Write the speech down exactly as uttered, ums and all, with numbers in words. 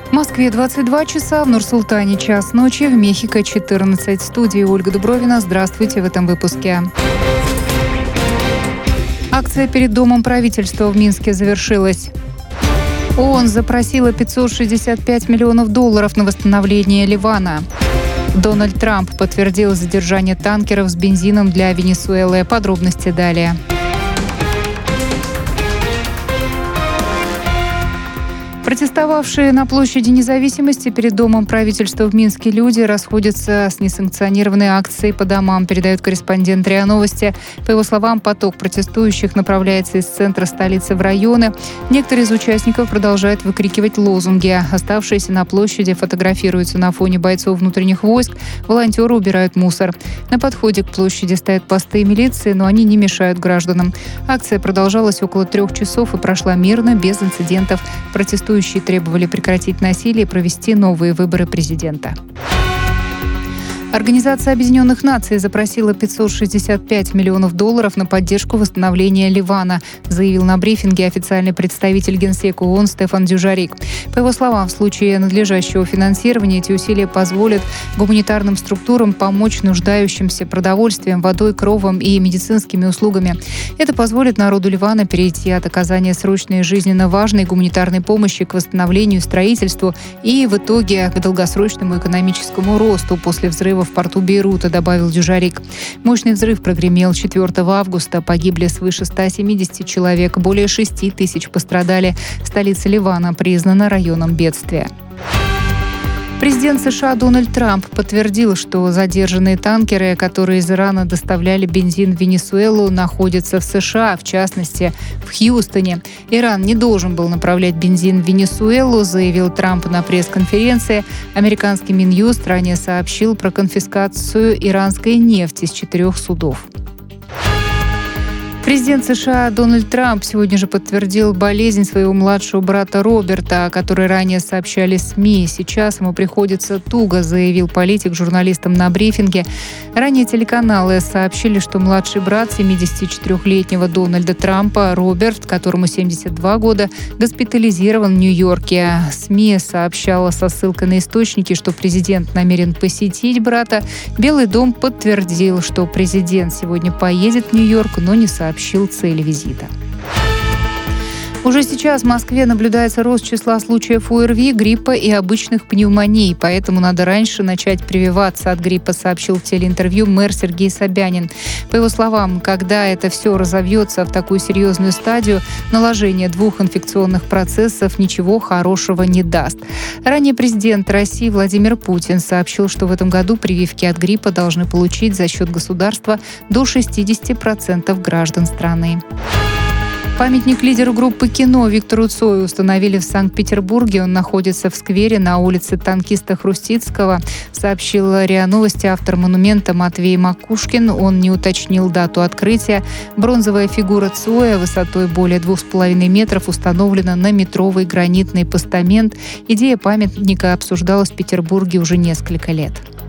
В Москве двадцать два часа, в Нур-Султане час ночи, в Мехико четырнадцать. В студии Ольга Дубровина. Здравствуйте в этом выпуске. Акция перед Домом правительства в Минске завершилась. ООН запросила пятьсот шестьдесят пять миллионов долларов на восстановление Ливана. Дональд Трамп подтвердил задержание танкеров с бензином для Венесуэлы. Подробности далее. Протестовавшие на площади Независимости перед Домом правительства в Минске люди расходятся с несанкционированной акцией по домам, передает корреспондент РИА Новости. По его словам, поток протестующих направляется из центра столицы в районы. Некоторые из участников продолжают выкрикивать лозунги. Оставшиеся на площади фотографируются на фоне бойцов внутренних войск. Волонтеры убирают мусор. На подходе к площади стоят посты милиции, но они не мешают гражданам. Акция продолжалась около трех часов и прошла мирно, без инцидентов. Протестующие требовали прекратить насилие и провести новые выборы президента. Организация Объединенных Наций запросила пятьсот шестьдесят пять миллионов долларов на поддержку восстановления Ливана, заявил на брифинге официальный представитель Генсека ООН Стефан Дюжарик. По его словам, в случае надлежащего финансирования эти усилия позволят гуманитарным структурам помочь нуждающимся продовольствием, водой, кровом и медицинскими услугами. Это позволит народу Ливана перейти от оказания срочной и жизненно важной гуманитарной помощи к восстановлению, строительству и в итоге к долгосрочному экономическому росту после взрыва в порту Бейрута, добавил Дюжарик. Мощный взрыв прогремел четвёртого августа. Погибли свыше ста семидесяти человек. Более шести тысяч пострадали. Столица Ливана признана районом бедствия. Президент США Дональд Трамп подтвердил, что задержанные танкеры, которые из Ирана доставляли бензин в Венесуэлу, находятся в США, в частности, в Хьюстоне. Иран не должен был направлять бензин в Венесуэлу, заявил Трамп на пресс-конференции. Американский Минюст ранее сообщил про конфискацию иранской нефти с четырех судов. Президент США Дональд Трамп сегодня же подтвердил болезнь своего младшего брата Роберта, о которой ранее сообщали СМИ. Сейчас ему приходится туго, заявил политик журналистам на брифинге. Ранее телеканалы сообщили, что младший брат семидесятичетырёхлетнего Дональда Трампа, Роберт, которому семьдесят два года, госпитализирован в Нью-Йорке. СМИ сообщала со ссылкой на источники, что президент намерен посетить брата. Белый дом подтвердил, что президент сегодня поедет в Нью-Йорк, но не сообщил цели визита. Уже сейчас в Москве наблюдается рост числа случаев ОРВИ, гриппа и обычных пневмоний, поэтому надо раньше начать прививаться от гриппа, сообщил в телеинтервью мэр Сергей Собянин. По его словам, когда это все разовьется в такую серьезную стадию, наложение двух инфекционных процессов ничего хорошего не даст. Ранее президент России Владимир Путин сообщил, что в этом году прививки от гриппа должны получить за счет государства до шестидесяти процентов граждан страны. Памятник лидеру группы «Кино» Виктору Цою установили в Санкт-Петербурге. Он находится в сквере на улице танкиста Хрустицкого, сообщил РИА Новости автор монумента Матвей Макушкин. Он не уточнил дату открытия. Бронзовая фигура Цоя высотой более двух с половиной метров установлена на метровый гранитный постамент. Идея памятника обсуждалась в Петербурге уже несколько лет.